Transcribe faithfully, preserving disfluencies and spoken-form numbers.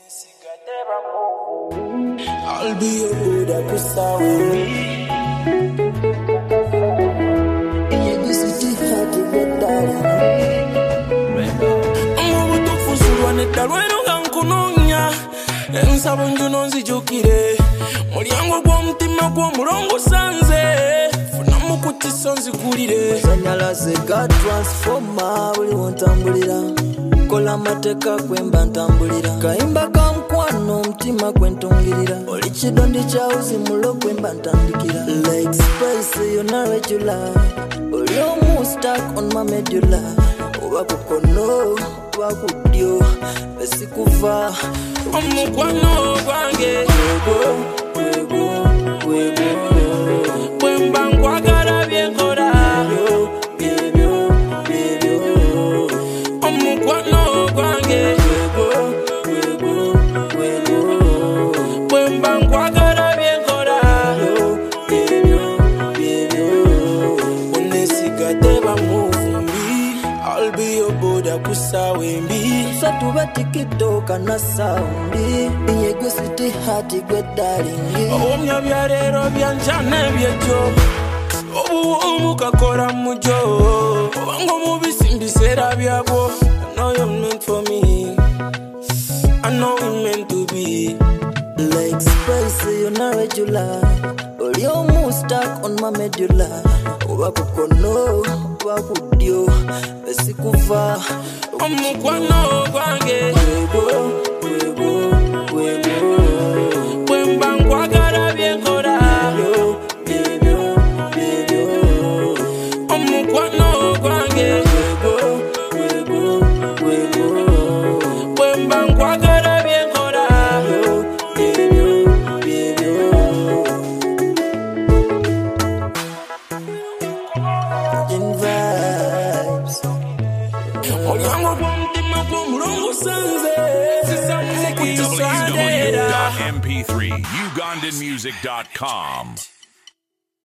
I'll be your Buddha Kusawi. In the city, hard to get darling. I'm over to Fusuan at the Reno Gankunonia. And Sabunju Nonzi Jokire. Moriango Bomtima Bomurongo Sanze. Funamukuti Sonzi Kuride. Sanyala se God transformer. We want Tambulida. Kola mateka kwemba ntambulira. Kaimba kamkwano mtima kwentongirira. Olichidondi cha uzimulo kwemba ntandikira. Like spice you're not regular. Oli almost stuck on my medulla. Wakukono, wakudyo, besikuva. Omukwano gwange. Kwego, kwego, kwego. Kwemba nkwagala byenkora. Yo, byebyo, byebyo. Omukwano gwange. Kwego, kwego, kwego. Kwemba nkwagala byenkora. Yo, byebyo, byebyo. Onesigade bamuvumbi. I'll be your Buddha Kusawembi. So to batikito kana saundi. Inyego city hati gwe darling. Omya byarero byanjane byejo. Obu omukakora mujo. Wango mubisimbisera byabo. I know you're meant for me. I know we're meant to be. Like spice you're not regular. Oli almost stuck on my medulla. Wakukono, wakudyo, besikuva. Omukwano gwange. Kwego, kwego, kwego. Kwemba nkwagala byenkora. Yo, byebyo, byebyo. Omukwano gwange. Kwego, kwego, kwego. Kwemba nkwagala byenkora. Yo, byebyo, byebyo. In vibes. Oliango bomtima bomulongo sanze. w w w dot m p three ugandan music dot com